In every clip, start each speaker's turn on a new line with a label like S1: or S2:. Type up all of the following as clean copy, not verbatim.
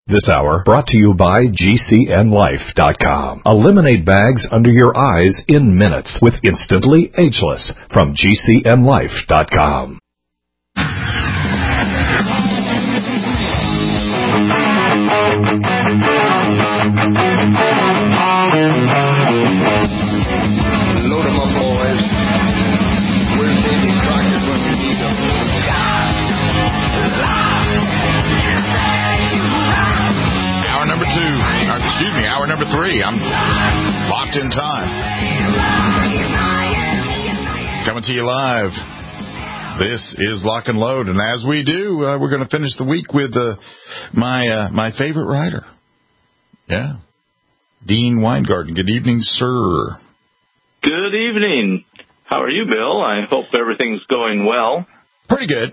S1: This hour brought to you by GCNLife.com. Eliminate bags under your eyes in minutes with Instantly Ageless from GCNLife.com.
S2: Load 'em up, boys. Where's Davy Crockett when you need him?
S3: Hour number 3. I'm locked in time. Coming to you live. This is Lock and Load, and as we do, we're going to finish the week with my favorite writer. Yeah. Dean Weingarten. Good evening, sir.
S4: Good evening. How are you, Bill? I hope everything's going well.
S3: Pretty good.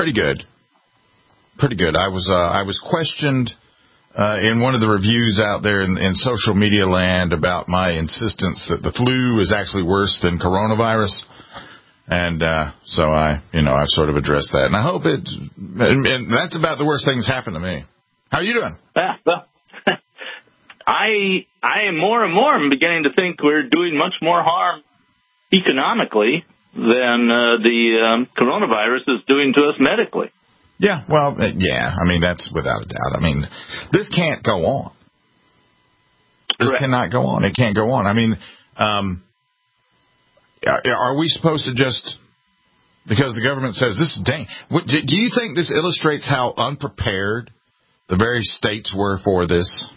S3: I was questioned in one of the reviews out there in social media land about my insistence that the flu is actually worse than coronavirus. And so I've sort of addressed that. And I hope and that's about the worst thing that's happened to me. How are you doing?
S4: Well, I am more and more beginning to think we're doing much more harm economically than the coronavirus is doing to us medically.
S3: Yeah, well, yeah, I mean, that's without a doubt. I mean, this can't go on. This
S4: Correct.
S3: cannot go on. It can't go on. I mean, are we supposed to just, because the government says this is do you think this illustrates how unprepared the various states were for this?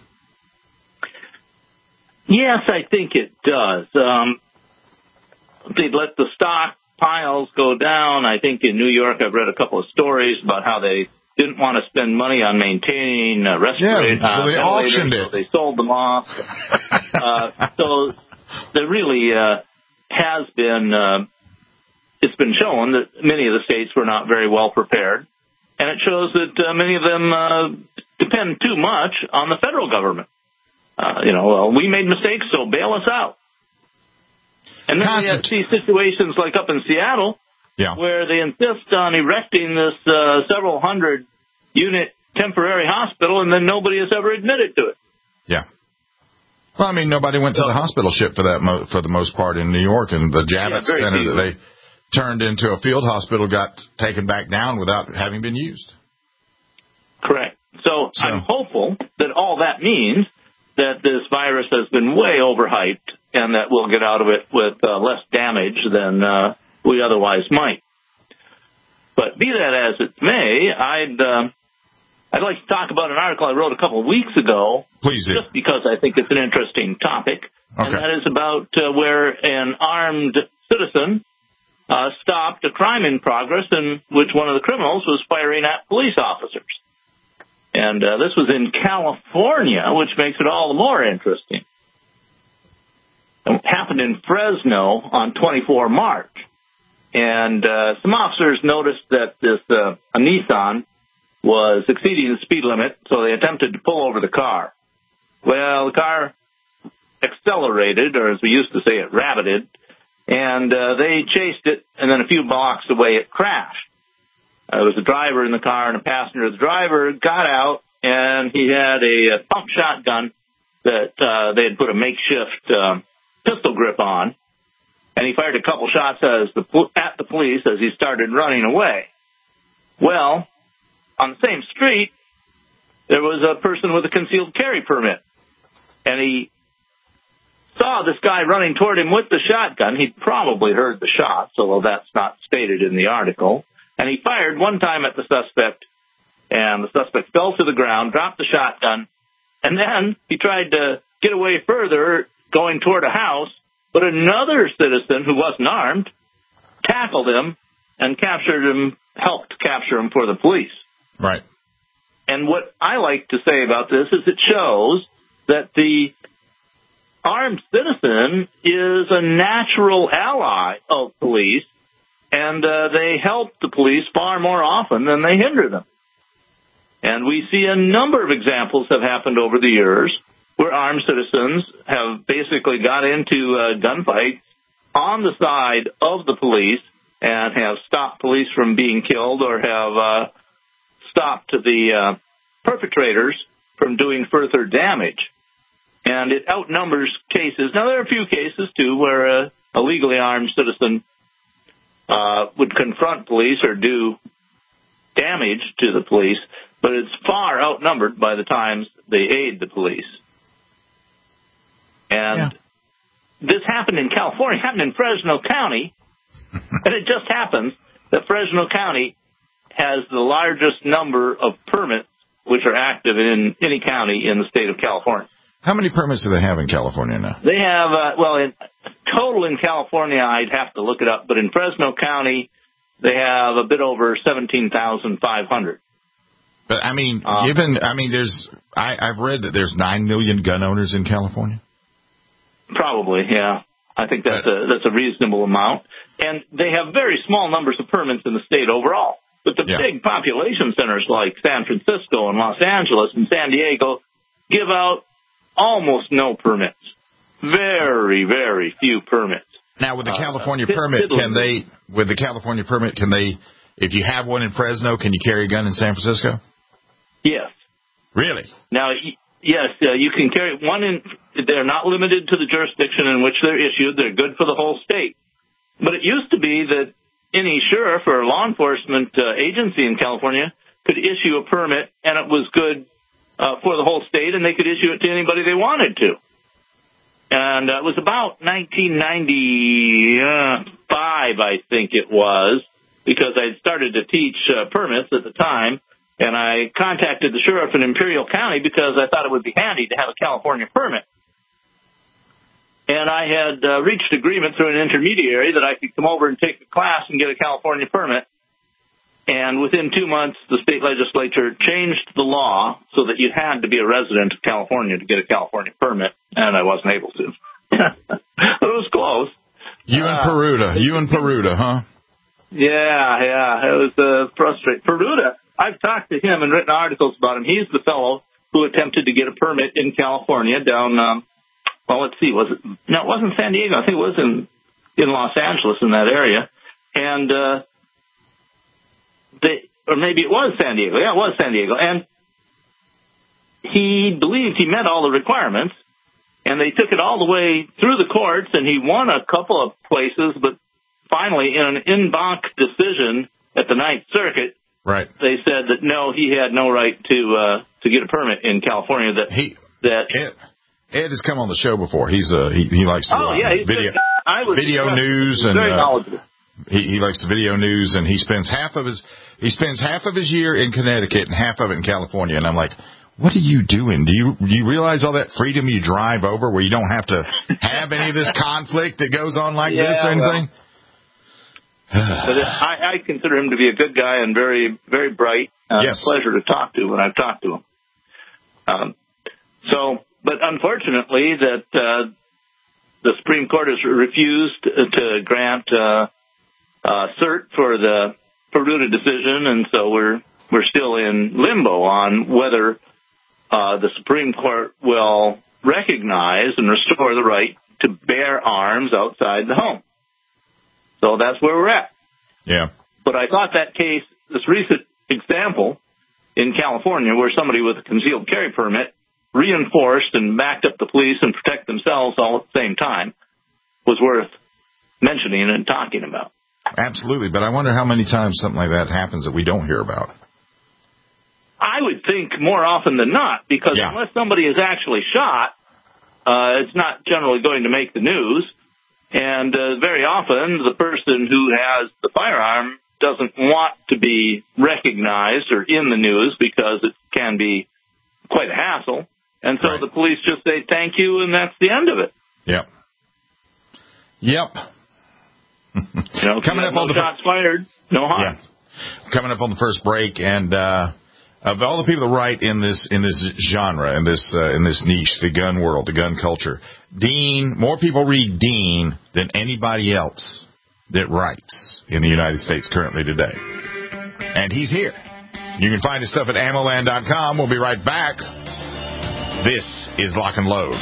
S4: Yes, I think it does. They'd let the stockpiles go down. I think in New York I've read a couple of stories about how they didn't want to spend money on maintaining respirators.
S3: Yeah, so they auctioned it.
S4: So they sold them off. So there really has been, it's been shown that many of the states were not very well prepared. And it shows that many of them depend too much on the federal government. We made mistakes, so bail us out. And then we see situations like up in Seattle, where they insist on erecting this several hundred unit temporary hospital, and then nobody has ever admitted to it.
S3: Yeah. Well, I mean, nobody went to the hospital ship for that for the most part in New York, and the Javits Center that they turned into a field hospital got taken back down without having been used.
S4: Correct. So I'm hopeful that all that means that this virus has been way overhyped and that we'll get out of it with less damage than we otherwise might. But be that as it may, I'd like to talk about an article I wrote a couple of weeks ago.
S3: Please do.
S4: Just because I think it's an interesting topic. Okay. And that is about where an armed citizen stopped a crime in progress in which one of the criminals was firing at police officers. And this was in California, which makes it all the more interesting. It happened in Fresno on 24 March. And some officers noticed that a Nissan was exceeding the speed limit, so they attempted to pull over the car. Well, the car accelerated, or as we used to say, it rabbited, and they chased it, and then a few blocks away it crashed. There was a driver in the car and a passenger. The driver got out, and he had a pump shotgun that they had put a makeshift pistol grip on, and he fired a couple shots at the police as he started running away. Well, on the same street, there was a person with a concealed carry permit, and he saw this guy running toward him with the shotgun. He'd probably heard the shots, although that's not stated in the article. And he fired one time at the suspect, and the suspect fell to the ground, dropped the shotgun, and then he tried to get away further, going toward a house, but another citizen who wasn't armed tackled him and helped capture him for the police.
S3: Right.
S4: And what I like to say about this is it shows that the armed citizen is a natural ally of police, and they help the police far more often than they hinder them. And we see a number of examples have happened over the years where armed citizens have basically got into gunfights on the side of the police and have stopped police from being killed or have stopped the perpetrators from doing further damage. And it outnumbers cases. Now, there are a few cases, too, where a legally armed citizen would confront police or do damage to the police, but it's far outnumbered by the times they aid the police. And this happened in California, it happened in Fresno County, and it just happens that Fresno County has the largest number of permits which are active in any county in the state of California.
S3: How many permits do they have in California now?
S4: They have, in total in California, I'd have to look it up, but in Fresno County, they have a bit over 17,500.
S3: But, I mean, I've read that there's 9 million gun owners in California.
S4: Probably, yeah. I think that's a reasonable amount. And they have very small numbers of permits in the state overall. But the big population centers like San Francisco and Los Angeles and San Diego give out almost no permits. Very, very few permits.
S3: Now, with the California permit, can they, if you have one in Fresno, can you carry a gun in San Francisco?
S4: Yes.
S3: Really?
S4: Now, yes, you can carry one in, they're not limited to the jurisdiction in which they're issued. They're good for the whole state. But it used to be that any sheriff or law enforcement agency in California could issue a permit, and it was good for the whole state, and they could issue it to anybody they wanted to. And it was about 1995, I think it was, because I started to teach permits at the time, and I contacted the sheriff in Imperial County because I thought it would be handy to have a California permit. And I had reached agreement through an intermediary that I could come over and take the class and get a California permit. And within 2 months, the state legislature changed the law so that you had to be a resident of California to get a California permit, and I wasn't able to. But it was close.
S3: You and Peruta, huh?
S4: Yeah, it was frustrating. Peruta, I've talked to him and written articles about him. He's the fellow who attempted to get a permit in California down, let's see, it wasn't San Diego. I think it was in Los Angeles in that area. And, or maybe it was San Diego. Yeah, it was San Diego. And he believed he met all the requirements, and they took it all the way through the courts, and he won a couple of places, but finally, in an en banc decision at the Ninth Circuit, they said that no, he had no right to get a permit in California.
S3: Ed has come on the show before. He likes to video news and
S4: very knowledgeable.
S3: He likes the video news, and he spends half of his year in Connecticut and half of it in California. And I'm like, what are you doing? Do you realize all that freedom you drive over, where you don't have to have any of this conflict that goes on like this or anything?
S4: But I consider him to be a good guy and very, very bright. Yes. A pleasure to talk to when I've talked to him. But unfortunately, that the Supreme Court has refused to grant cert for the Peruta decision, and so we're still in limbo on whether the Supreme Court will recognize and restore the right to bear arms outside the home. So that's where we're at.
S3: Yeah.
S4: But I thought that case, this recent example in California where somebody with a concealed carry permit reinforced and backed up the police and protect themselves all at the same time, was worth mentioning and talking about.
S3: Absolutely. But I wonder how many times something like that happens that we don't hear about.
S4: I would think more often than not, because unless somebody is actually shot, it's not generally going to make the news. And very often, the person who has the firearm doesn't want to be recognized or in the news because it can be quite a hassle. And so the police just say thank you, and that's the end of it.
S3: Yep.
S4: Coming up on the shots fired, no harm.
S3: Yeah. Coming up on the first break, and of all the people that write in this genre, in this niche, the gun world, the gun culture, more people read Dean than anybody else that writes in the United States currently today. And he's here. You can find his stuff at ammoland.com. We'll be right back. This is Lock and Load.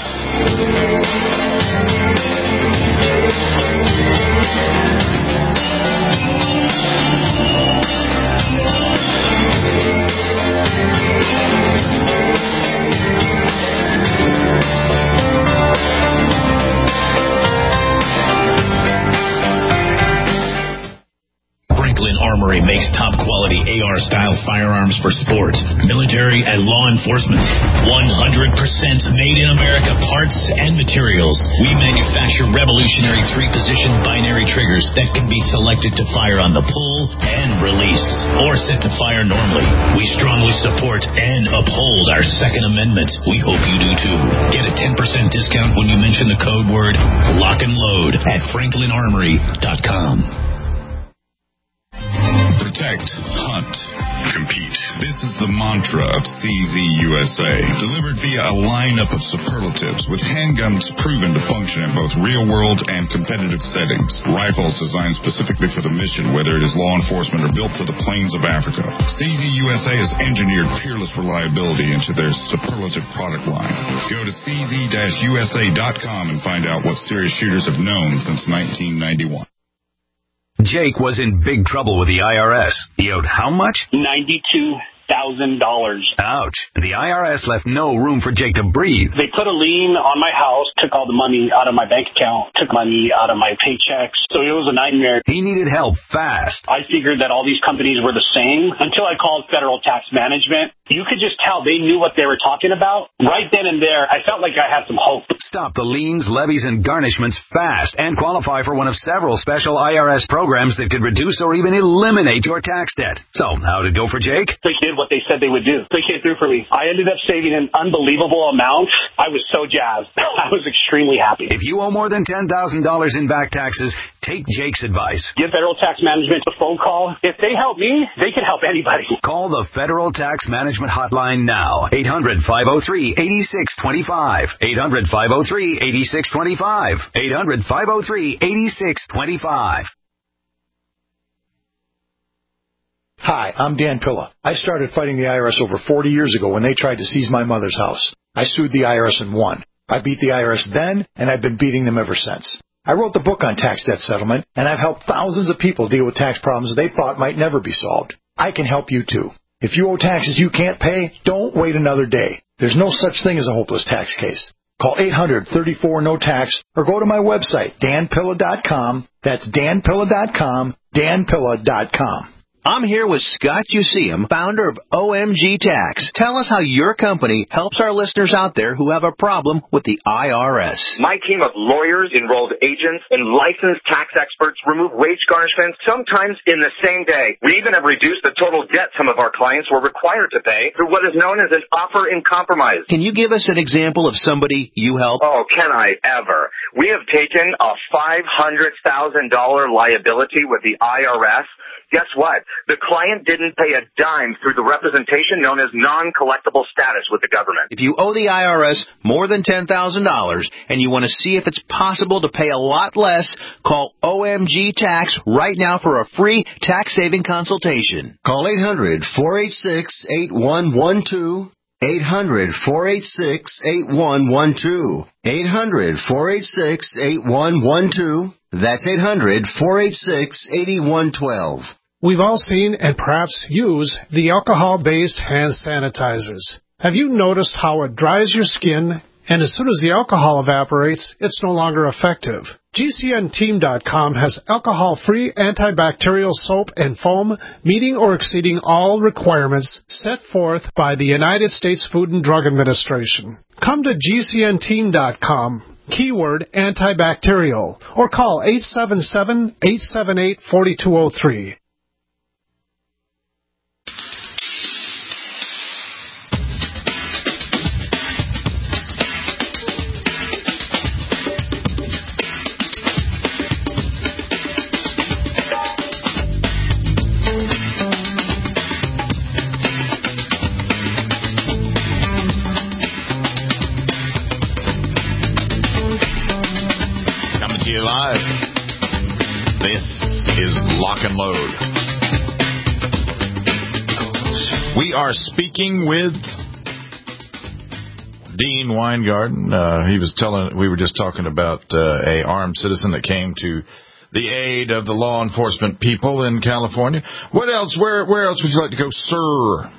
S5: quality AR-style firearms for sport, military, and law enforcement. 100% made in America parts and materials. We manufacture revolutionary 3-position binary triggers that can be selected to fire on the pull and release, or set to fire normally. We strongly support and uphold our Second Amendment. We hope you do too. Get a 10% discount when you mention the code word Lock and Load at FranklinArmory.com.
S6: Protect, hunt, compete. This is the mantra of CZ USA, delivered via a lineup of superlatives with handguns proven to function in both real-world and competitive settings. Rifles designed specifically for the mission, whether it is law enforcement or built for the plains of Africa. CZ USA has engineered peerless reliability into their superlative product line. Go to cz-usa.com and find out what serious shooters have known since 1991.
S7: Jake was in big trouble with the IRS. He owed how much?
S8: $92,000.
S7: Ouch. The IRS left no room for Jake to breathe.
S8: They put a lien on my house, took all the money out of my bank account, took money out of my paychecks. So it was a nightmare.
S7: He needed help fast.
S8: I figured that all these companies were the same until I called Federal Tax Management. You could just tell they knew what they were talking about. Right then and there, I felt like I had some hope.
S7: Stop the liens, levies, and garnishments fast and qualify for one of several special IRS programs that could reduce or even eliminate your tax debt. So, how'd it go for Jake?
S8: They did what they said they would do. They came through for me. I ended up saving an unbelievable amount. I was so jazzed. I was extremely happy.
S7: If you owe more than $10,000 in back taxes, take Jake's advice.
S8: Give Federal Tax Management a phone call. If they help me, they can help anybody.
S7: Call the Federal Tax Management hotline now. 800-503-8625. 800-503-8625. 800-503-8625.
S9: Hi, I'm Dan Pilla. I started fighting the IRS over 40 years ago when they tried to seize my mother's house. I sued the IRS and won. I beat the IRS then, and I've been beating them ever since. I wrote the book on tax debt settlement, and I've helped thousands of people deal with tax problems they thought might never be solved. I can help you too. If you owe taxes you can't pay, don't wait another day. There's no such thing as a hopeless tax case. Call 800-34-NO-TAX or go to my website, danpilla.com. That's danpilla.com, danpilla.com.
S10: I'm here with Scott Useum, founder of OMG Tax. Tell us how your company helps our listeners out there who have a problem with the IRS.
S11: My team of lawyers, enrolled agents, and licensed tax experts remove wage garnishments sometimes in the same day. We even have reduced the total debt some of our clients were required to pay through what is known as an offer in compromise.
S10: Can you give us an example of somebody you help?
S11: Oh, can I ever? We have taken a $500,000 liability with the IRS. Guess what? The client didn't pay a dime through the representation known as non-collectible status with the government.
S10: If you owe the IRS more than $10,000 and you want to see if it's possible to pay a lot less, call OMG Tax right now for a free tax-saving consultation.
S12: Call 800-486-8112. 800-486-8112. 800-486-8112. That's 800-486-8112.
S13: We've all seen and perhaps use the alcohol-based hand sanitizers. Have you noticed how it dries your skin, and as soon as the alcohol evaporates, it's no longer effective? GCNteam.com has alcohol-free antibacterial soap and foam meeting or exceeding all requirements set forth by the United States Food and Drug Administration. Come to GCNteam.com, keyword antibacterial, or call 877-878-4203.
S3: Live. This is Lock and Load. We are speaking with Dean Weingarten. We were just talking about a armed citizen that came to the aid of the law enforcement people in California. What else? Where else would you like to go, sir?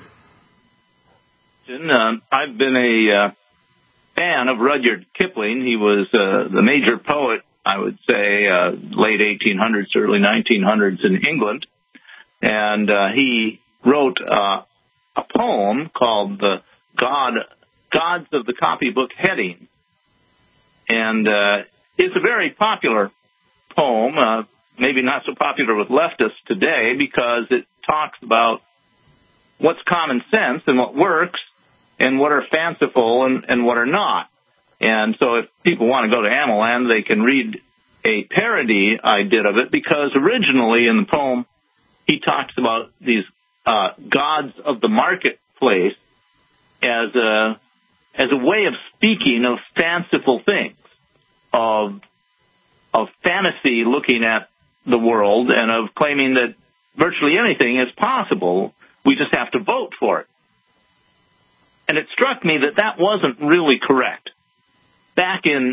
S4: I've been a fan of Rudyard Kipling. He was the major poet, I would say, late 1800s, early 1900s in England. and he wrote a poem called "The Gods of the Copybook Heading," and it's a very popular poem. Maybe not so popular with leftists today because it talks about what's common sense and what works and what are fanciful and what are not. And so if people want to go to AMOLAND, they can read a parody I did of it, because originally in the poem he talks about these gods of the marketplace as a way of speaking of fanciful things, of fantasy looking at the world, and of claiming that virtually anything is possible. We just have to vote for it. And it struck me that that wasn't really correct. Back in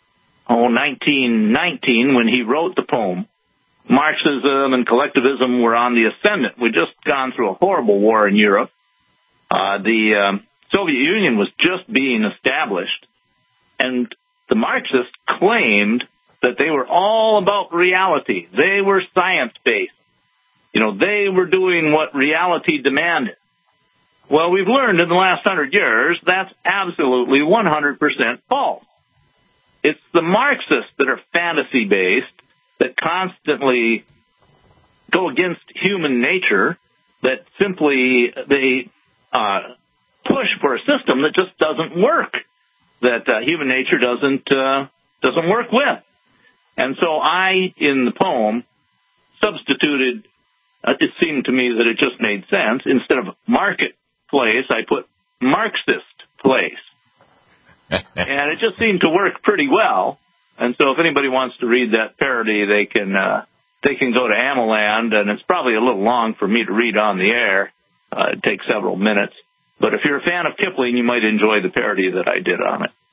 S4: 1919, when he wrote the poem, Marxism and collectivism were on the ascendant. We'd just gone through a horrible war in Europe. The Soviet Union was just being established, and the Marxists claimed that they were all about reality. They were science-based. They were doing what reality demanded. Well, we've learned in the last 100 years that's absolutely 100% false. It's the Marxists that are fantasy-based, that constantly go against human nature, that simply they push for a system that just doesn't work, that human nature doesn't work with. And so I, in the poem, substituted, it seemed to me that it just made sense. Instead of marketplace, I put Marxist place. And it just seemed to work pretty well. And so if anybody wants to read that parody, they can go to AMOLAND, and it's probably a little long for me to read on the air. It takes several minutes. But if you're a fan of Kipling, you might enjoy the parody that I did on it.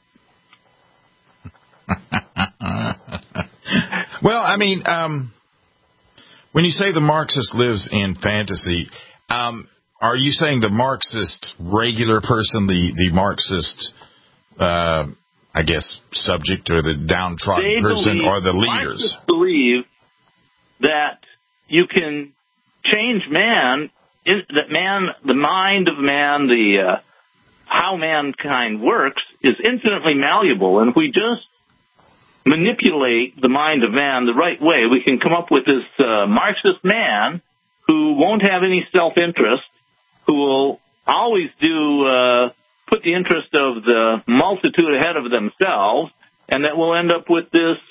S3: Well, I mean, when you say the Marxist lives in fantasy, are you saying the Marxist regular person, the Marxist, I guess, subject, or the downtrodden person, or the leaders?
S4: Marxists believe that you can change man, the mind of man, how mankind works is infinitely malleable, and if we just manipulate the mind of man the right way, we can come up with this Marxist man who won't have any self-interest, who will always put the interest of the multitude ahead of themselves, and that will end up with this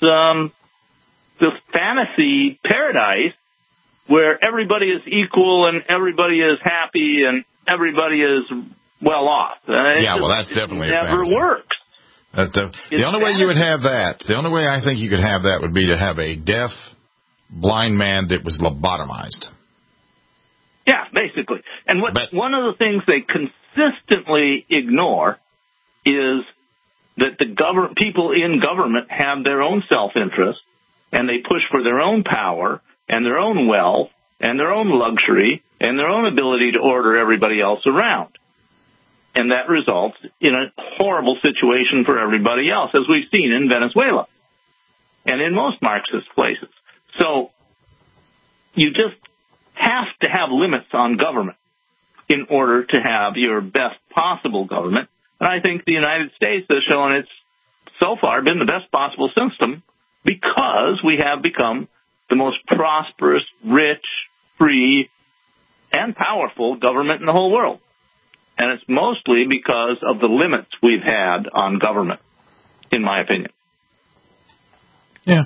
S4: fantasy paradise where everybody is equal and everybody is happy and everybody is well off.
S3: That's definitely
S4: never works.
S3: The only way you would have that, the only way I think you could have that would be to have a deaf, blind man that was lobotomized.
S4: Yeah, basically. And one of the things they consistently ignore is that people in government have their own self-interest, and they push for their own power and their own wealth and their own luxury and their own ability to order everybody else around. And that results in a horrible situation for everybody else, as we've seen in Venezuela and in most Marxist places. So you just have to have limits on government in order to have your best possible government. And I think the United States has shown it's so far been the best possible system because we have become the most prosperous, rich, free, and powerful government in the whole world. And it's mostly because of the limits we've had on government, in my opinion.
S3: Yeah.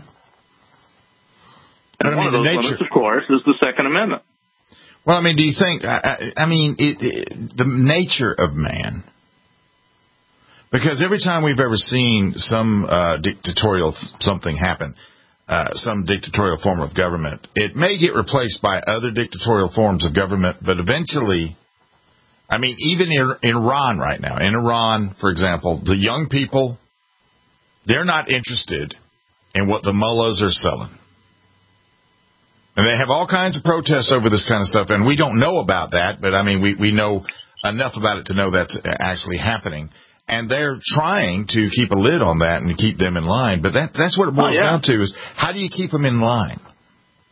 S4: And one of those limits, of course, is the Second Amendment.
S3: Well, I mean, do you think, the nature of man, because every time we've ever seen some dictatorial something happen, some dictatorial form of government, it may get replaced by other dictatorial forms of government, but eventually, I mean, even in Iran right now, in Iran, for example, the young people, they're not interested in what the mullahs are selling. And they have all kinds of protests over this kind of stuff, and we don't know about that, but, I mean, we know enough about it to know that's actually happening. And they're trying to keep a lid on that and to keep them in line. But that's what it boils down to, is how do you keep them in line?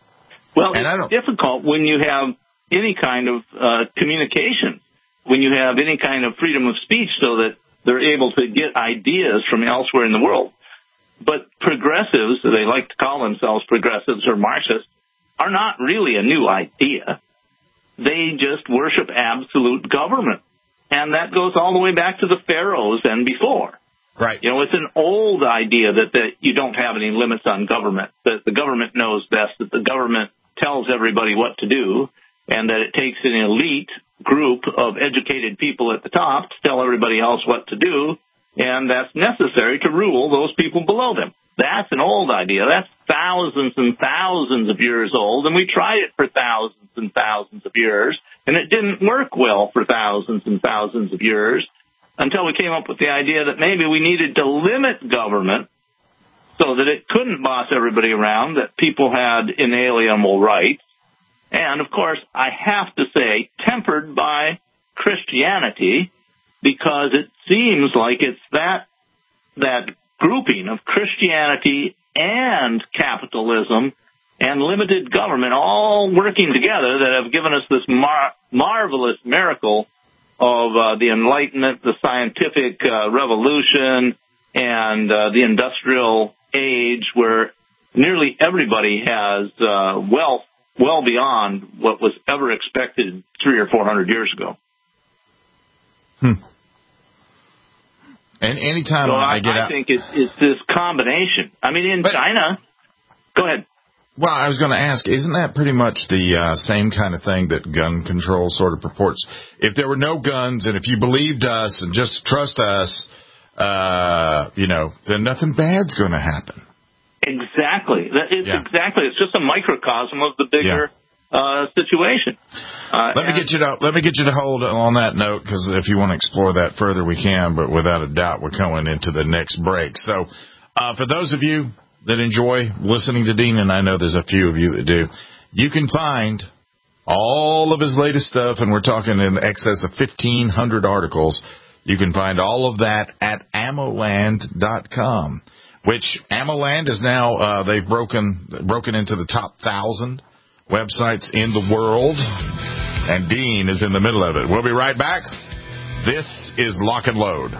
S4: Well, it's difficult when you have any kind of communication, when you have any kind of freedom of speech so that they're able to get ideas from elsewhere in the world. But progressives, they like to call themselves progressives or Marxists, are not really a new idea. They just worship absolute government. And that goes all the way back to the pharaohs and before.
S3: Right.
S4: You know, it's an old idea that you don't have any limits on government, that the government knows best, that the government tells everybody what to do, and that it takes an elite group of educated people at the top to tell everybody else what to do, and that's necessary to rule those people below them. That's an old idea. That's thousands and thousands of years old, and we tried it for thousands and thousands of years, and it didn't work well for thousands and thousands of years until we came up with the idea that maybe we needed to limit government so that it couldn't boss everybody around, that people had inalienable rights. And, of course, I have to say, tempered by Christianity, because it seems like it's that grouping of Christianity and capitalism and limited government all working together that have given us this marvelous miracle of the Enlightenment, the scientific revolution, and the industrial age, where nearly everybody has wealth well beyond what was ever expected 300 or 400 years ago.
S3: And anytime I
S4: think it's this combination. I mean, in China, go ahead.
S3: Well, I was going to ask, isn't that pretty much the same kind of thing that gun control sort of purports? If there were no guns, and if you believed us and just trust us, then nothing bad's going to happen.
S4: Exactly. Exactly. It's just a microcosm of the bigger situation.
S3: Let me get you to hold on that note, because if you want to explore that further, we can. But without a doubt, we're going into the next break. So, for those of you that enjoy listening to Dean, and I know there's a few of you that do, you can find all of his latest stuff, and we're talking in excess of 1,500 articles. You can find all of that at ammoland.com. Which AmmoLand is now, they've broken into the top 1,000 websites in the world, and Dean is in the middle of it. We'll be right back. This is Lock and Load.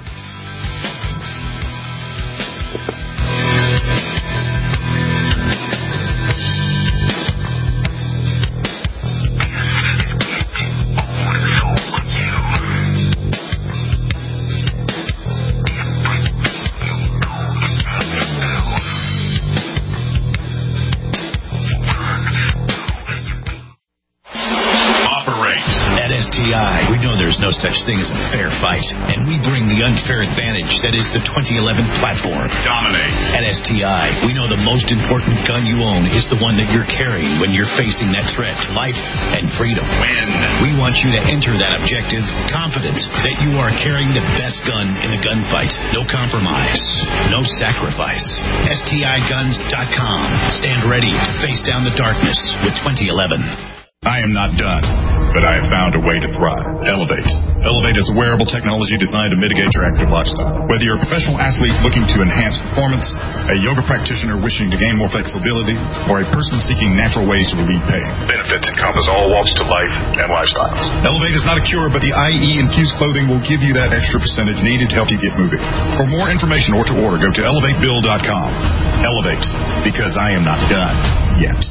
S5: We know there's no such thing as a fair fight, and we bring the unfair advantage that is the 2011 platform.
S6: Dominate.
S5: At STI, we know the most important gun you own is the one that you're carrying when you're facing that threat to life and freedom.
S6: Win.
S5: We want you to enter that objective confident that you are carrying the best gun in the gunfight. No compromise. No sacrifice. STIguns.com. Stand ready to face down the darkness with 2011.
S6: I am not done, but I have found a way to thrive. Elevate. Elevate is a wearable technology designed to mitigate your active lifestyle. Whether you're a professional athlete looking to enhance performance, a yoga practitioner wishing to gain more flexibility, or a person seeking natural ways to relieve pain, benefits encompass all walks to life and lifestyles. Elevate is not a cure, but the IE-infused clothing will give you that extra percentage needed to help you get moving. For more information or to order, go to elevatebill.com. Elevate, because I am not done yet.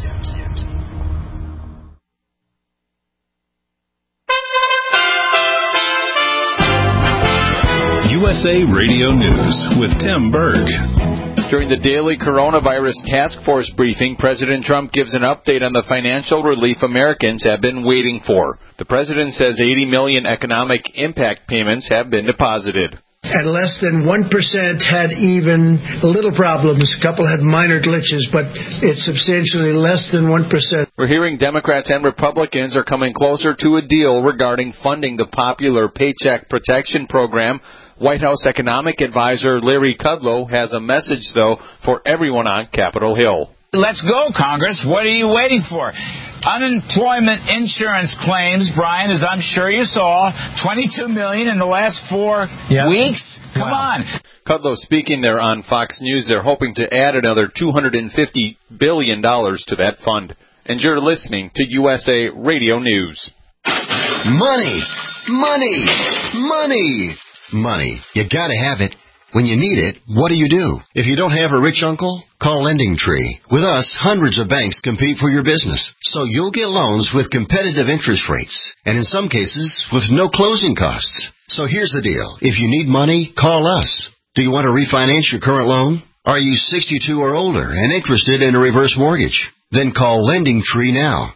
S14: USA Radio News with Tim Berg.
S15: During the daily coronavirus task force briefing, President Trump gives an update on the financial relief Americans have been waiting for. The president says 80 million economic impact payments have been deposited.
S16: And less than 1% had even little problems. A couple had minor glitches, but it's substantially less than 1%.
S15: We're hearing Democrats and Republicans are coming closer to a deal regarding funding the popular Paycheck Protection Program. White House economic advisor Larry Kudlow has a message, though, for everyone on Capitol Hill.
S17: Let's go, Congress. What are you waiting for? Unemployment insurance claims, Brian, as I'm sure you saw, $22 million in the last 4 weeks. Come on.
S15: Kudlow speaking there on Fox News. They're hoping to add another $250 billion to that fund. and you're listening to USA Radio News.
S12: Money! Money! Money! Money. You gotta have it. When you need it, what do? If you don't have a rich uncle, call Lending Tree. With us, hundreds of banks compete for your business, so you'll get loans with competitive interest rates, and in some cases, with no closing costs. So here's the deal. If you need money, call us. Do you want to refinance your current loan? Are you 62 or older and interested in a reverse mortgage? Then call Lending Tree now.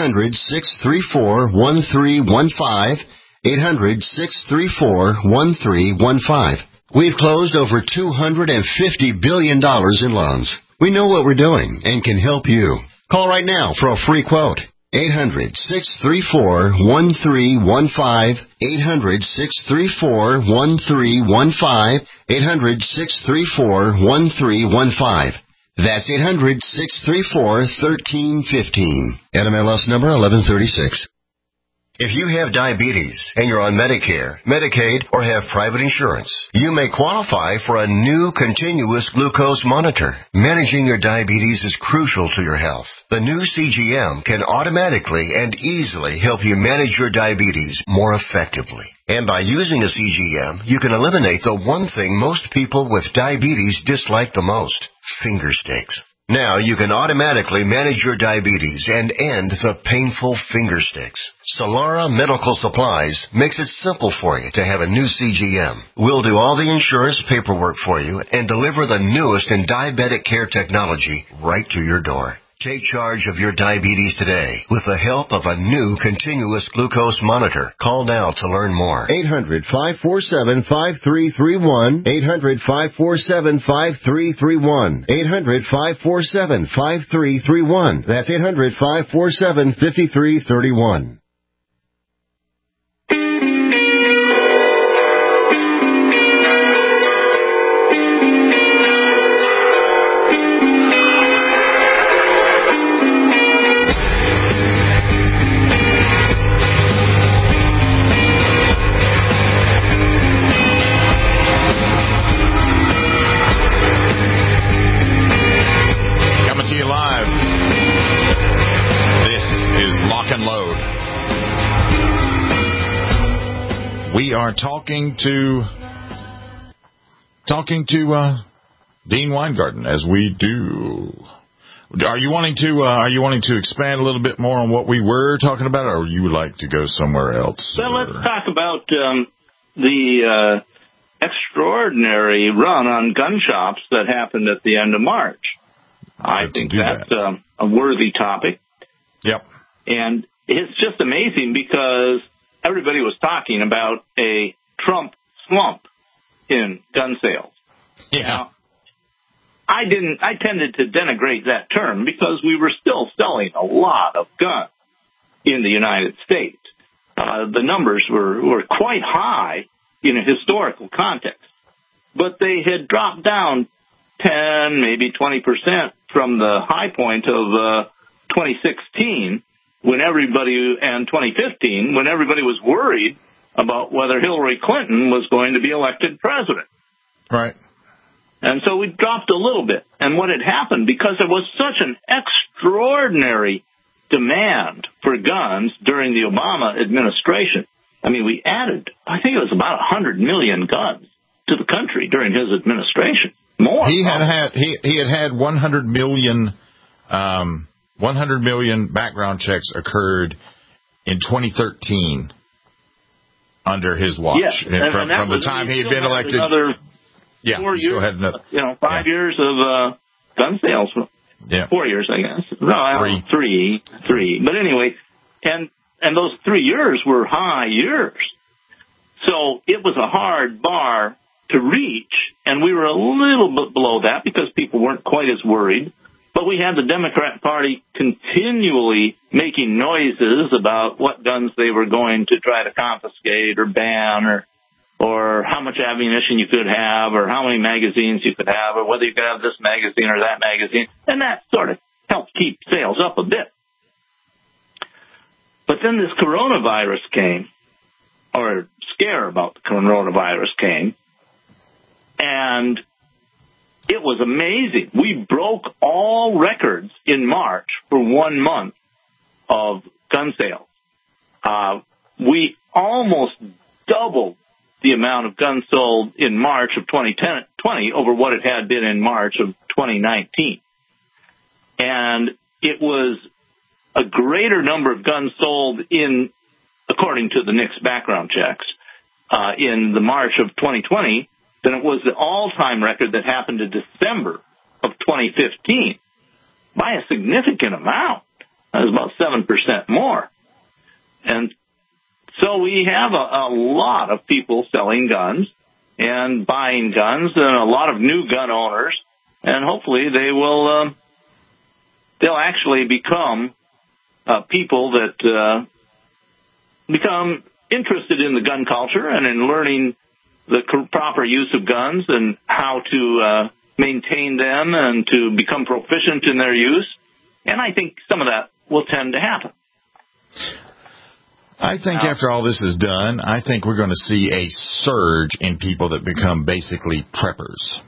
S12: 800-634-1315. 800-634-1315. We've closed over $250 billion in loans. We know what we're doing and can help you. Call right now for a free quote. 800-634-1315. 800-634-1315. 800-634-1315. That's 800-634-1315. NMLS number 1136. If you have diabetes and you're on Medicare, Medicaid, or have private insurance, you may qualify for a new continuous glucose monitor. Managing your diabetes is crucial to your health. The new CGM can automatically and easily help you manage your diabetes more effectively. And by using a CGM, you can eliminate the one thing most people with diabetes dislike the most: finger sticks. Now you can automatically manage your diabetes and end the painful finger sticks. Solara Medical Supplies makes it simple for you to have a new CGM. We'll do all the insurance paperwork for you and deliver the newest in diabetic care technology right to your door. Take charge of your diabetes today with the help of a new continuous glucose monitor. Call now to learn more. 800-547-5331. 800-547-5331. 800-547-5331. That's 800-547-5331.
S3: We are talking to Dean Weingarten, as we do. Are you wanting to expand a little bit more on what we were talking about, or you would like to go somewhere else?
S4: Well, let's talk about the extraordinary run on gun shops that happened at the end of March. I think that's a worthy topic.
S3: Yep.
S4: And it's just amazing because everybody was talking about a Trump slump in gun sales.
S3: Yeah.
S4: Now, I tended to denigrate that term because we were still selling a lot of guns in the United States. The numbers were quite high in a historical context, but they had dropped down 10, maybe 20% from the high point of 2016 and 2015, when everybody was worried about whether Hillary Clinton was going to be elected president.
S3: Right.
S4: And so we dropped a little bit. And what had happened, because there was such an extraordinary demand for guns during the Obama administration, I mean, we added, I think it was about 100 million guns to the country during his administration. More.
S3: He had 100 million 100 million background checks occurred in 2013 under his watch.
S4: Yes.
S3: From the time he had been elected.
S4: 4 years, 5 years of gun sales. 4 years, I guess. No, I don't know, three. But anyway, and those 3 years were high years. So it was a hard bar to reach, and we were a little bit below that because people weren't quite as worried. But we had the Democrat Party continually making noises about what guns they were going to try to confiscate or ban, or how much ammunition you could have, or how many magazines you could have, or whether you could have this magazine or that magazine. And that sort of helped keep sales up a bit. But then this coronavirus came, or scare about the coronavirus came, and it was amazing. We broke all records in March for 1 month of gun sales. We almost doubled the amount of guns sold in March of 2020 over what it had been in March of 2019. And it was a greater number of guns sold in, according to the NICS background checks, in the March of 2020 than it was the all-time record that happened in December of 2015 by a significant amount. That was about 7% more. And so we have a lot of people selling guns and buying guns and a lot of new gun owners, and hopefully they'll actually become people that become interested in the gun culture and in learning the proper use of guns and how to maintain them and to become proficient in their use. And I think some of that will tend to happen.
S3: I think after all this is done, I think we're going to see a surge in people that become basically preppers.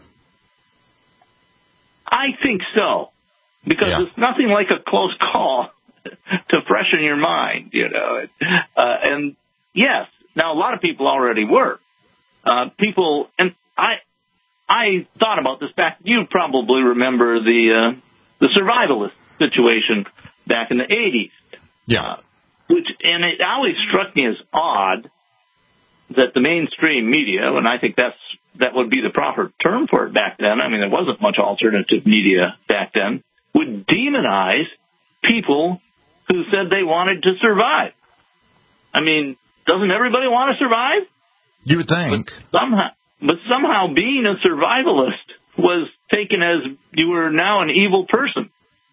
S4: I think so, because it's nothing like a close call to freshen your mind, you know. And yes, now a lot of people already were. People, and I thought about this back. You probably remember the survivalist situation back in the 80s.
S3: Yeah.
S4: And it always struck me as odd that the mainstream media, and I think that would be the proper term for it back then. I mean, there wasn't much alternative media back then, would demonize people who said they wanted to survive. I mean, doesn't everybody want to survive?
S3: You would think.
S4: But somehow being a survivalist was taken as you were now an evil person.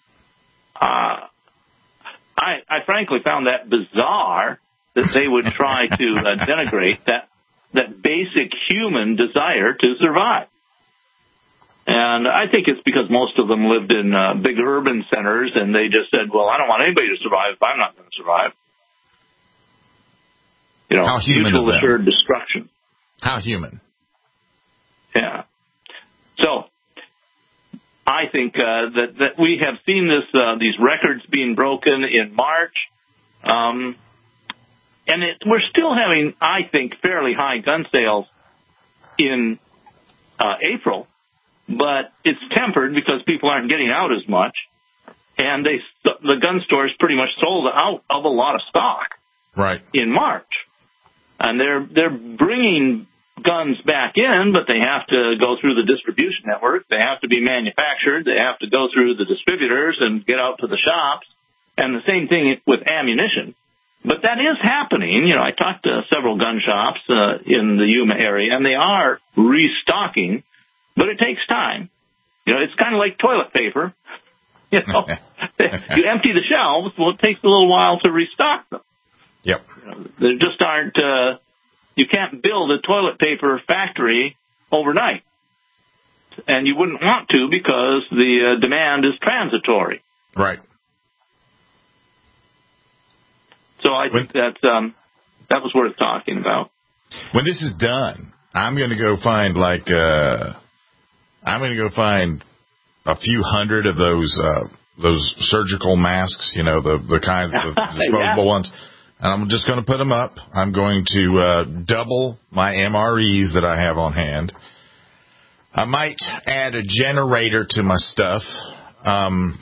S4: I frankly found that bizarre that they would try to denigrate that basic human desire to survive. And I think it's because most of them lived in big urban centers, and they just said, well, I don't want anybody to survive if I'm not going to survive. You know, mutual assured destruction.
S3: How human.
S4: Yeah. So I think that we have seen these records being broken in March, and we're still having, I think, fairly high gun sales in April, but it's tempered because people aren't getting out as much, and the gun stores pretty much sold out of a lot of stock in March, and they're bringing guns back in, but they have to go through the distribution network. They have to be manufactured. They have to go through the distributors and get out to the shops. And the same thing with ammunition. But that is happening. You know, I talked to several gun shops in the Yuma area, and they are restocking, but it takes time. You know, it's kind of like toilet paper. You know, you empty the shelves, well, it takes a little while to restock them.
S3: Yep.
S4: You know, there just aren't... You can't build a toilet paper factory overnight. And you wouldn't want to because the demand is transitory.
S3: Right.
S4: So I think that was worth talking about.
S3: When this is done, I'm going to go find a few hundred of those surgical masks, you know, the kind of disposable ones. And I'm just going to put them up. I'm going to double my MREs that I have on hand. I might add a generator to my stuff. I'm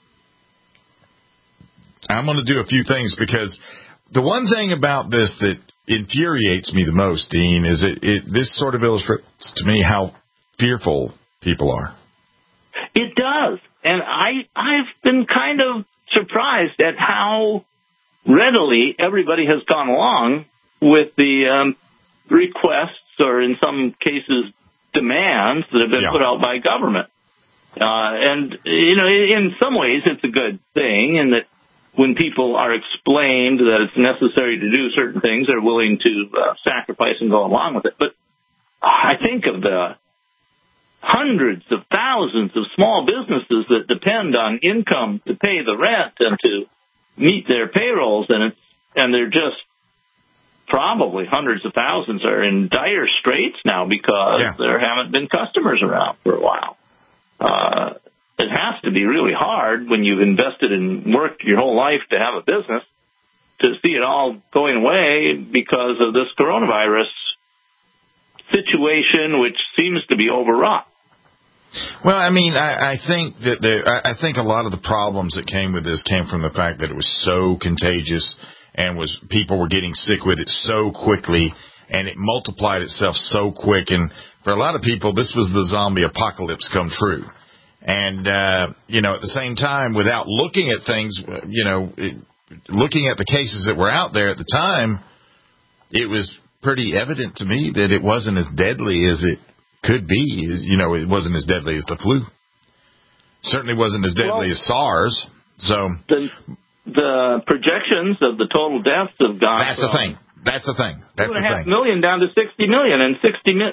S3: going to do a few things because the one thing about this that infuriates me the most, Dean, is this sort of illustrates to me how fearful people are.
S4: It does. And I've been kind of surprised at how readily everybody has gone along with the requests, or in some cases demands, that have been put out by government. And, you know, in some ways it's a good thing, in that when people are explained that it's necessary to do certain things, they're willing to sacrifice and go along with it. But I think of the hundreds of thousands of small businesses that depend on income to pay the rent and to meet their payrolls, and they're just probably hundreds of thousands are in dire straits now because there haven't been customers around for a while. it has to be really hard when you've invested and worked your whole life to have a business to see it all going away because of this coronavirus situation, which seems to be overwrought.
S3: Well, I mean, I think that I think a lot of the problems that came with this came from the fact that it was so contagious and people were getting sick with it so quickly, and it multiplied itself so quick. And for a lot of people, this was the zombie apocalypse come true. And at the same time, without looking at things, looking at the cases that were out there at the time, it was pretty evident to me that it wasn't as deadly as it could be. It wasn't as deadly as the flu. Certainly wasn't as deadly as SARS. So the projections of the total deaths have gone. That's the thing. 2.5 million down to 60 million, and 60,000.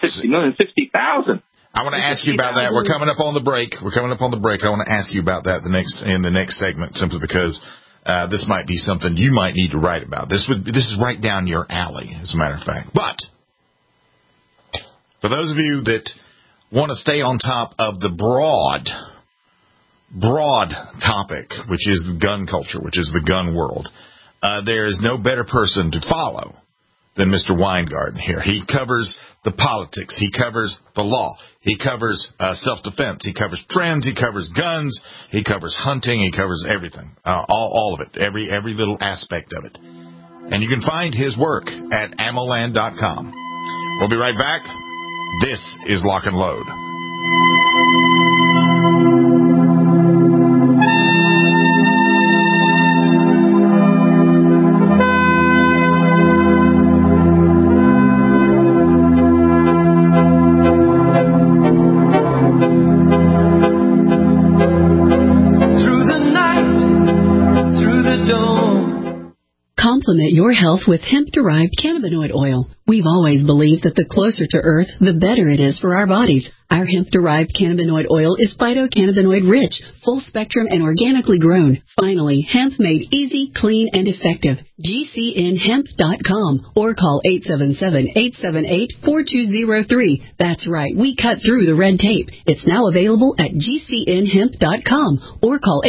S3: I want to ask you about that. We're coming up on the break. I want to ask you about that in the next segment, simply because this might be something you might need to write about. This is right down your alley, as a matter of fact. But for those of you that want to stay on top of the broad topic, which is the gun culture, which is the gun world, there is no better person to follow than Mr. Weingarten here. He covers the politics. He covers the law. He covers self-defense. He covers trends. He covers guns. He covers hunting. He covers everything, all of it, every little aspect of it. And you can find his work at ammoland.com. We'll be right back. This is Lock and Load.
S18: Complement your health with hemp-derived cannabinoid oil. We've always believed that the closer to Earth, the better it is for our bodies. Our hemp-derived cannabinoid oil is phytocannabinoid-rich, full-spectrum, and organically grown. Finally, hemp made easy, clean, and effective. GCNhemp.com or call 877-878-4203. That's right, we cut through the red tape. It's now available at GCNhemp.com or call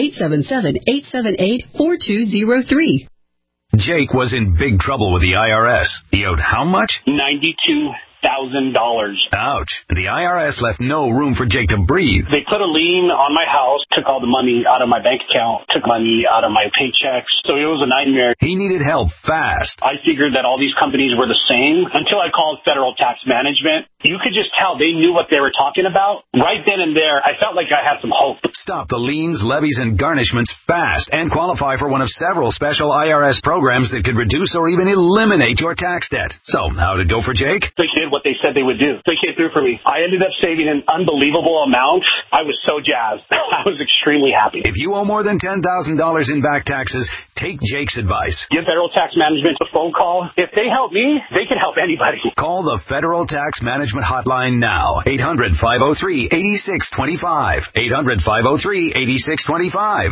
S18: 877-878-4203.
S7: Jake was in big trouble with the IRS. He owed how much?
S8: $92,000.
S7: Ouch. The IRS left no room for Jake to breathe.
S8: They put a lien on my house, took all the money out of my bank account, took money out of my paychecks. So it was a nightmare.
S7: He needed help fast.
S8: I figured that all these companies were the same until I called Federal Tax Management. You could just tell they knew what they were talking about. Right then and there, I felt like I had some hope.
S7: Stop the liens, levies, and garnishments fast and qualify for one of several special IRS programs that could reduce or even eliminate your tax debt. So, how did it go for Jake?
S8: They did what they said they would do. They came through for me. I ended up saving an unbelievable amount. I was so jazzed. I was extremely happy.
S7: If you owe more than $10,000 in back taxes, take Jake's advice.
S8: Give Federal Tax Management a phone call. If they help me, they can help anybody.
S7: Call the Federal Tax Management Hotline now. 800-503-8625. 800-503-8625.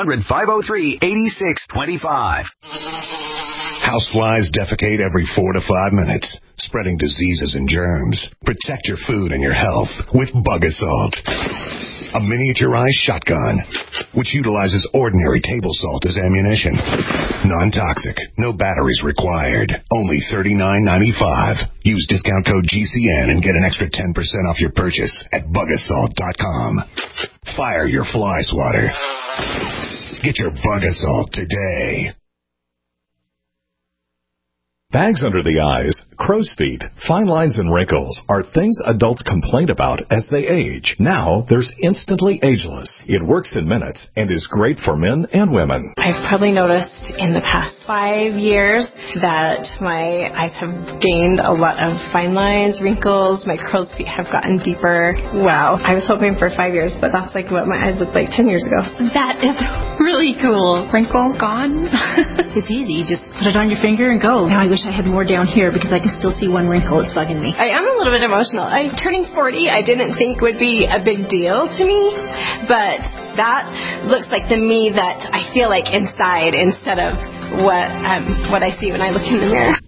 S7: 800-503-8625.
S1: Houseflies defecate every 4 to 5 minutes, spreading diseases and germs. Protect your food and your health with Bug Assault. A miniaturized shotgun, which utilizes ordinary table salt as ammunition. Non-toxic, no batteries required. Only $39.95. Use discount code GCN and get an extra 10% off your purchase at bugassault.com. Fire your fly swatter. Get your Bug Assault today. Bags under the eyes, crow's feet, fine lines, and wrinkles are things adults complain about as they age. Now, there's Instantly Ageless. It works in minutes and is great for men and women.
S19: I've probably noticed in the past 5 years that my eyes have gained a lot of fine lines, wrinkles, my crow's feet have gotten deeper. Wow. I was hoping for 5 years, but that's like what my eyes looked like 10 years ago. That is really cool. Wrinkle gone.
S20: It's easy. You just put it on your finger and go. Now I wish I had more down here because I can still see one wrinkle. It's bugging me.
S19: I am a little bit emotional. Turning 40, I didn't think would be a big deal to me, but that looks like the me that I feel like inside instead of what I see when I look in the mirror.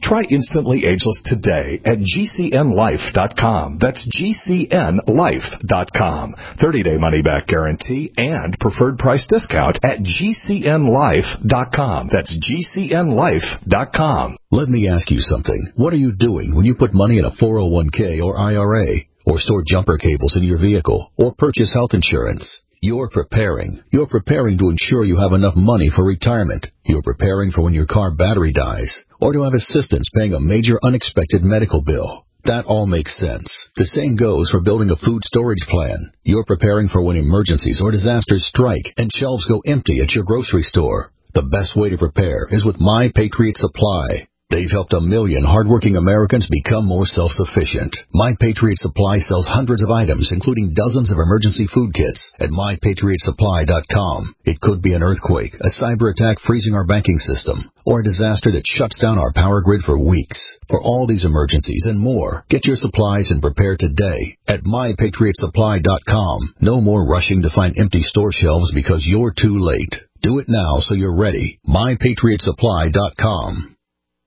S21: Try Instantly Ageless today at GCNLife.com. That's GCNLife.com. 30-day money-back guarantee and preferred price discount at GCNLife.com. That's GCNLife.com.
S22: Let me ask you something. What are you doing when you put money in a 401k or IRA, or store jumper cables in your vehicle, or purchase health insurance? You're preparing. You're preparing to ensure you have enough money for retirement. You're preparing for when your car battery dies, or to have assistance paying a major unexpected medical bill. That all makes sense. The same goes for building a food storage plan. You're preparing for when emergencies or disasters strike and shelves go empty at your grocery store. The best way to prepare is with My Patriot Supply. They've helped 1 million hardworking Americans become more self-sufficient. My Patriot Supply sells hundreds of items, including dozens of emergency food kits at MyPatriotSupply.com. It could be an earthquake, a cyber attack freezing our banking system, or a disaster that shuts down our power grid for weeks. For all these emergencies and more, get your supplies and prepare today at MyPatriotSupply.com. No more rushing to find empty store shelves because you're too late. Do it now so you're ready. MyPatriotSupply.com.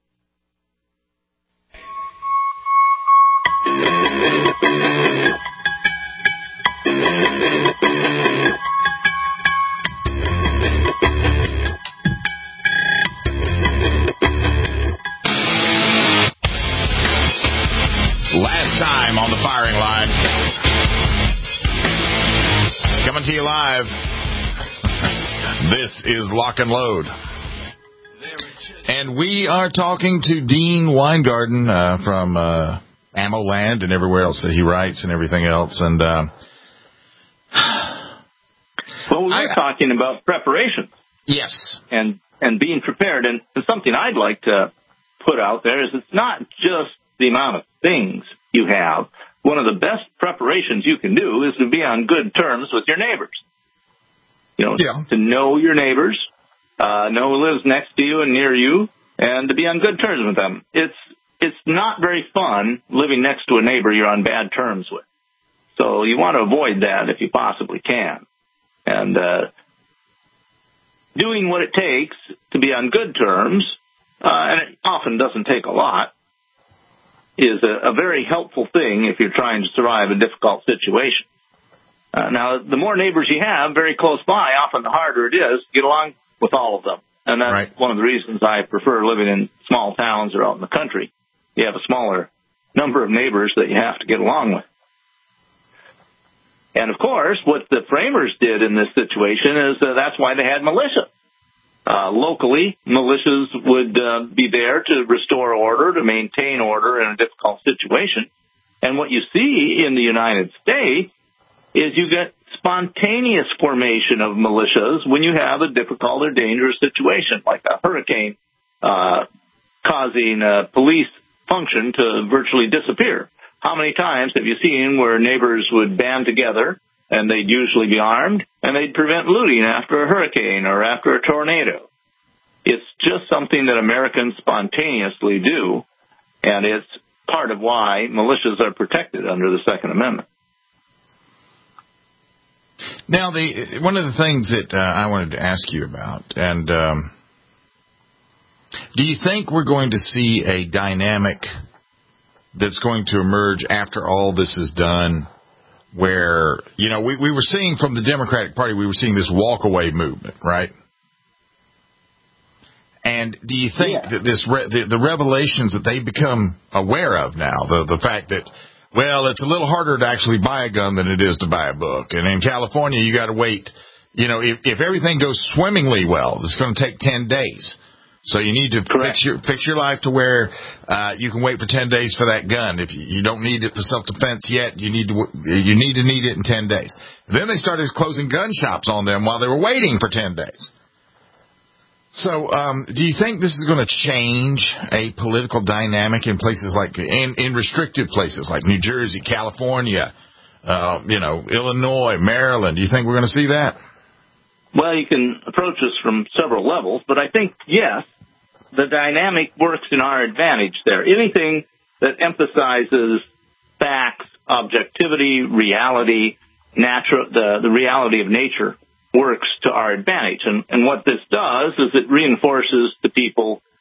S3: Last time on the firing line. Coming to you live. This is Lock and Load. And we are talking to Dean Weingarten from Ammo Land and everywhere else that he writes and everything else. And
S4: well, we were talking about preparation.
S3: Yes.
S4: And being prepared. And something I'd like to put out there is it's not just the amount of things you have. One of the best preparations you can do is to be on good terms with your neighbors. You know, to know your neighbors, know who lives next to you and near you, and to be on good terms with them. It's not very fun living next to a neighbor you're on bad terms with. So you want to avoid that if you possibly can. And doing what it takes to be on good terms, and it often doesn't take a lot, is a very helpful thing if you're trying to survive a difficult situation. Now, the more neighbors you have very close by, often the harder it is to get along with all of them. And that's one of the reasons I prefer living in small towns or out in the country. You have a smaller number of neighbors that you have to get along with. And, of course, what the framers did in this situation is that's why they had militia. Locally, militias would be there to restore order, to maintain order in a difficult situation. And what you see in the United States is you get spontaneous formation of militias when you have a difficult or dangerous situation, like a hurricane causing a police function to virtually disappear. How many times have you seen where neighbors would band together, and they'd usually be armed, and they'd prevent looting after a hurricane or after a tornado? It's just something that Americans spontaneously do, and it's part of why militias are protected under the Second Amendment.
S3: Now, one of the things that I wanted to ask you about, and do you think we're going to see a dynamic that's going to emerge after all this is done where, you know, we were seeing from the Democratic Party, we were seeing this walk-away movement, right? And do you think that the revelations that they've become aware of now, the fact that, well, it's a little harder to actually buy a gun than it is to buy a book. And in California, you got to wait. You know, if everything goes swimmingly well, it's going to take 10 days. So you need to fix your life to where you can wait for 10 days for that gun. If you don't need it for self-defense yet, you need it in 10 days. Then they started closing gun shops on them while they were waiting for 10 days. So do you think this is going to change a political dynamic in places like in restricted places like New Jersey, California, Illinois, Maryland? Do you think we're going to see that?
S4: Well, you can approach this from several levels, but I think, yes, the dynamic works in our advantage there. Anything that emphasizes facts, objectivity, reality, the reality of nature works to our advantage. And what this does is it reinforces to people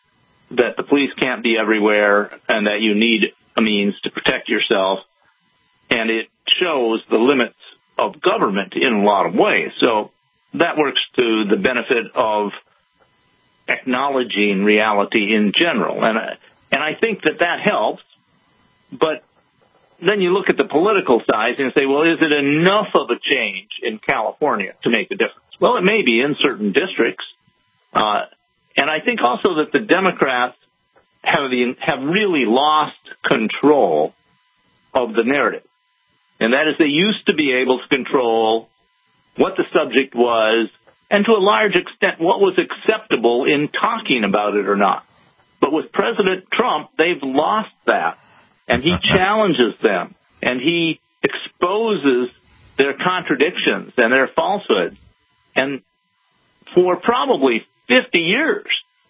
S4: that the police can't be everywhere and that you need a means to protect yourself. And it shows the limits of government in a lot of ways. So that works to the benefit of acknowledging reality in general. And I think that helps. But then you look at the political side and say, well, is it enough of a change in California to make a difference? Well, it may be in certain districts. And I think also that the Democrats have really lost control of the narrative. And that is, they used to be able to control what the subject was and to a large extent what was acceptable in talking about it or not. But with President Trump, they've lost that. And he challenges them, and he exposes their contradictions and their falsehoods. And for probably 50 years,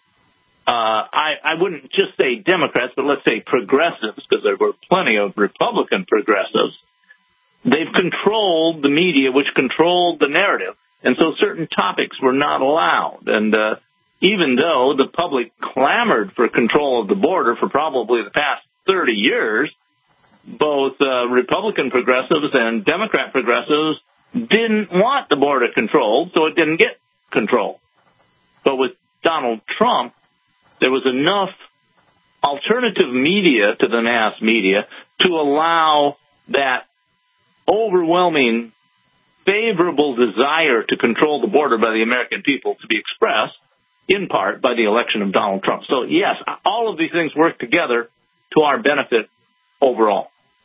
S4: I wouldn't just say Democrats, but let's say progressives, because there were plenty of Republican progressives, they've controlled the media, which controlled the narrative. And so certain topics were not allowed. And even though the public clamored for control of the border for probably the past 30 years, both Republican progressives and Democrat progressives didn't want the border controlled, so it didn't get controlled. But with Donald Trump, there was enough alternative media to the mass media to allow that overwhelming favorable desire to control the border by the American people to be expressed, in part, by the election of Donald Trump. So, yes, all of these things work together to our benefit overall.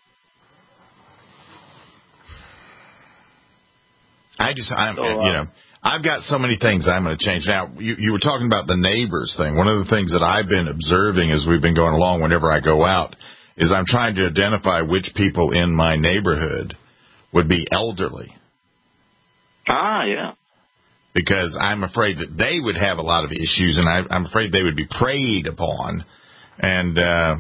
S3: I've got so many things I'm going to change. Now, you were talking about the neighbors thing. One of the things that I've been observing as we've been going along whenever I go out is I'm trying to identify which people in my neighborhood would be elderly.
S4: Yeah.
S3: Because I'm afraid that they would have a lot of issues, and I'm afraid they would be preyed upon. And,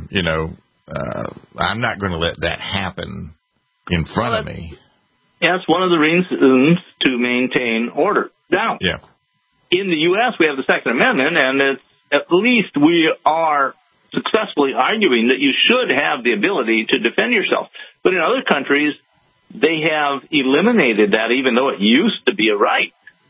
S3: I'm not going to let that happen in front of me.
S4: Yeah, it's one of the reasons to maintain order. Now, in the U.S., we have the Second Amendment, and at least we are successfully arguing that you should have the ability to defend yourself. But in other countries, they have eliminated that, even though it used to be a right.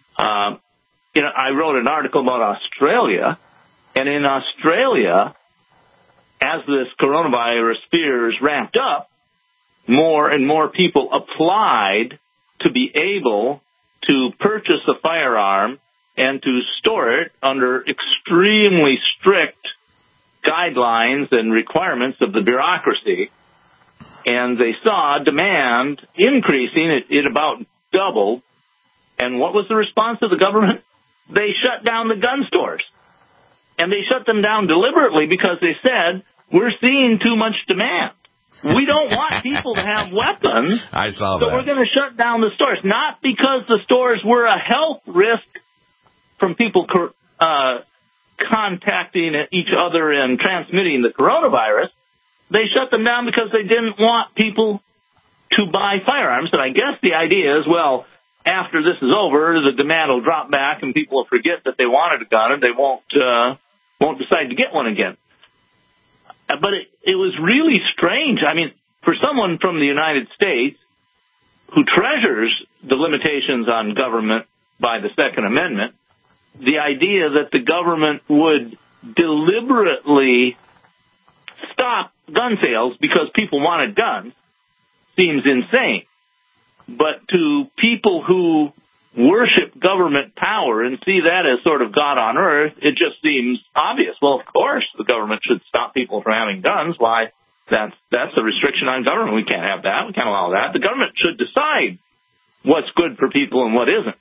S4: I wrote an article about Australia, and in Australia, as this coronavirus fears ramped up, more and more people applied to be able to purchase a firearm and to store it under extremely strict guidelines and requirements of the bureaucracy. And they saw demand increasing. It about doubled. And what was the response of the government? They shut down the gun stores. And they shut them down deliberately because they said, we're seeing too much demand. We don't want people to have weapons.
S3: I saw
S4: that. So we're going to shut down the stores. Not because the stores were a health risk from people contacting each other and transmitting the coronavirus. They shut them down because they didn't want people to buy firearms. And I guess the idea is, well, after this is over, the demand will drop back and people will forget that they wanted a gun and they won't decide to get one again. But it was really strange. I mean, for someone from the United States who treasures the limitations on government by the Second Amendment, the idea that the government would deliberately stop gun sales because people wanted guns seems insane. But to people who worship government power and see that as sort of God on earth, it just seems obvious. Well, of course, the government should stop people from having guns. Why? That's a restriction on government. We can't have that. We can't allow that. The government should decide what's good for people and what isn't.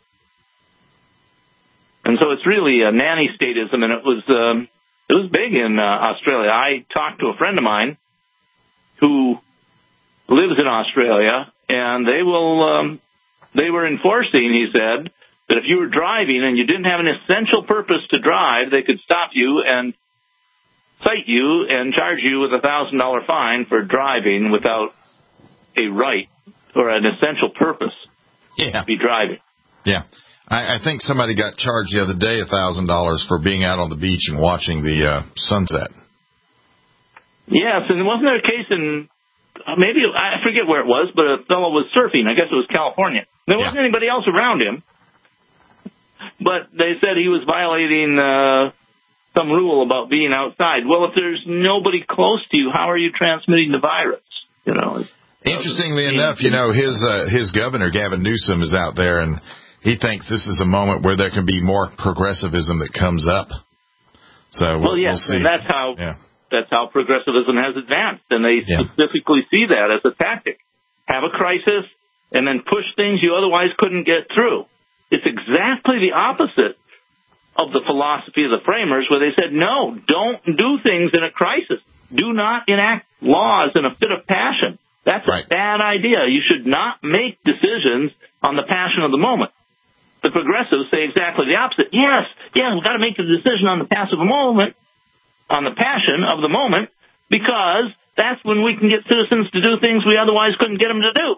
S4: And so it's really a nanny statism, and it was big in Australia. I talked to a friend of mine who lives in Australia, and they were enforcing, he said, that if you were driving and you didn't have an essential purpose to drive, they could stop you and cite you and charge you with a $1,000 fine for driving without a right or an essential purpose to be driving.
S3: Yeah. I think somebody got charged the other day $1,000 for being out on the beach and watching the sunset.
S4: Yes, and wasn't there a case in, maybe, I forget where it was, but a fellow was surfing. I guess it was California. There wasn't anybody else around him, but they said he was violating some rule about being outside. Well, if there's nobody close to you, how are you transmitting the virus? You know.
S3: Interestingly enough, his governor, Gavin Newsom, is out there, and he thinks this is a moment where there can be more progressivism that comes up. So we'll see.
S4: And that's how progressivism has advanced, and they specifically see that as a tactic. Have a crisis, and then push things you otherwise couldn't get through. It's exactly the opposite of the philosophy of the framers, where they said, no, don't do things in a crisis. Do not enact laws in a fit of passion. That's a bad idea. You should not make decisions on the passion of the moment. The progressives say exactly the opposite. Yes, we've got to make the decision on the passion of the moment, because that's when we can get citizens to do things we otherwise couldn't get them to do.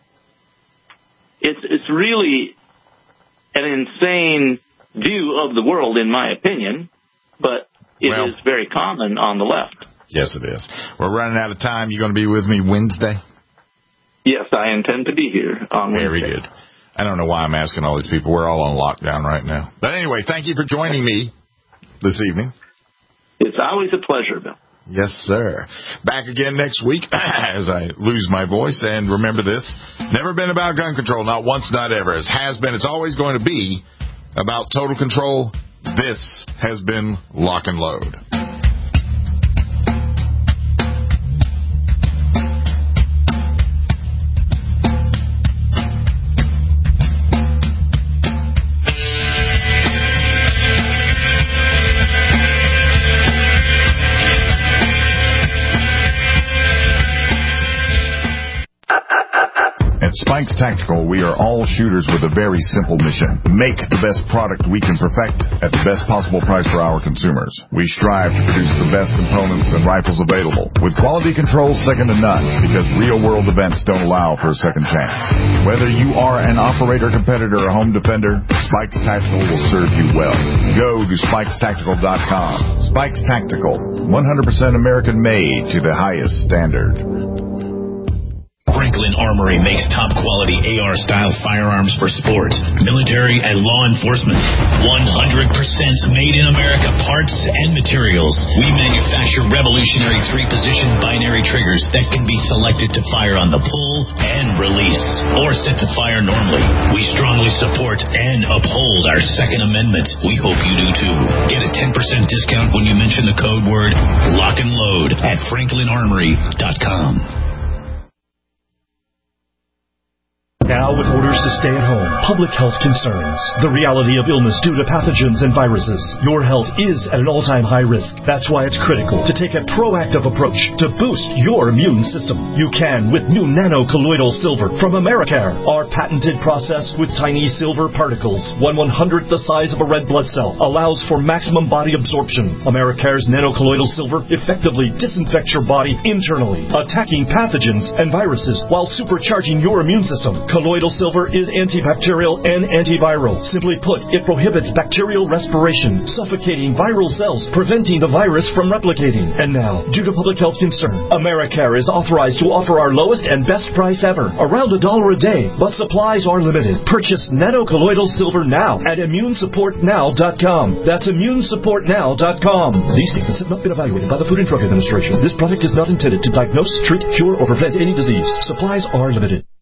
S4: It's really an insane view of the world, in my opinion, but it is very common on the left.
S3: Yes, it is. We're running out of time. You going to be with me Wednesday?
S4: Yes, I intend to be here on Wednesday.
S3: Very good. I don't know why I'm asking all these people. We're all on lockdown right now. But anyway, thank you for joining me this evening.
S4: It's always a pleasure, Bill.
S3: Yes, sir. Back again next week as I lose my voice. And remember this, never been about gun control, not once, not ever. It has been, it's always going to be about total control. This has been Lock and Load.
S6: At Spikes Tactical, we are all shooters with a very simple mission. Make the best product we can perfect at the best possible price for our consumers. We strive to produce the best components and rifles available, with quality control second to none, because real-world events don't allow for a second chance. Whether you are an operator, competitor, or home defender, Spikes Tactical will serve you well. Go to SpikesTactical.com. Spikes Tactical, 100% American-made to the highest standard.
S5: Franklin Armory makes top-quality AR-style firearms for sport, military, and law enforcement. 100% made-in-America parts and materials. We manufacture revolutionary 3-position binary triggers that can be selected to fire on the pull and release, or set to fire normally. We strongly support and uphold our Second Amendment. We hope you do too. Get a 10% discount when you mention the code word Lock and Load at FranklinArmory.com.
S21: Now, with orders to stay at home, public health concerns, the reality of illness due to pathogens and viruses, your health is at an all-time high risk. That's why it's critical to take a proactive approach to boost your immune system. You can with new nano-colloidal silver from Americare. Our patented process with tiny silver particles, 1/100th the size of a red blood cell, allows for maximum body absorption. Americare's nano-colloidal silver effectively disinfects your body internally, attacking pathogens and viruses while supercharging your immune system. Colloidal silver is antibacterial and antiviral. Simply put, it prohibits bacterial respiration, suffocating viral cells, preventing the virus from replicating. And now, due to public health concern, Americare is authorized to offer our lowest and best price ever, around $1 a day, but supplies are limited. Purchase nano-colloidal silver now at ImmuneSupportNow.com. That's ImmuneSupportNow.com. These statements have not been evaluated by the Food and Drug Administration. This product is not intended to diagnose, treat, cure, or prevent any disease. Supplies are limited.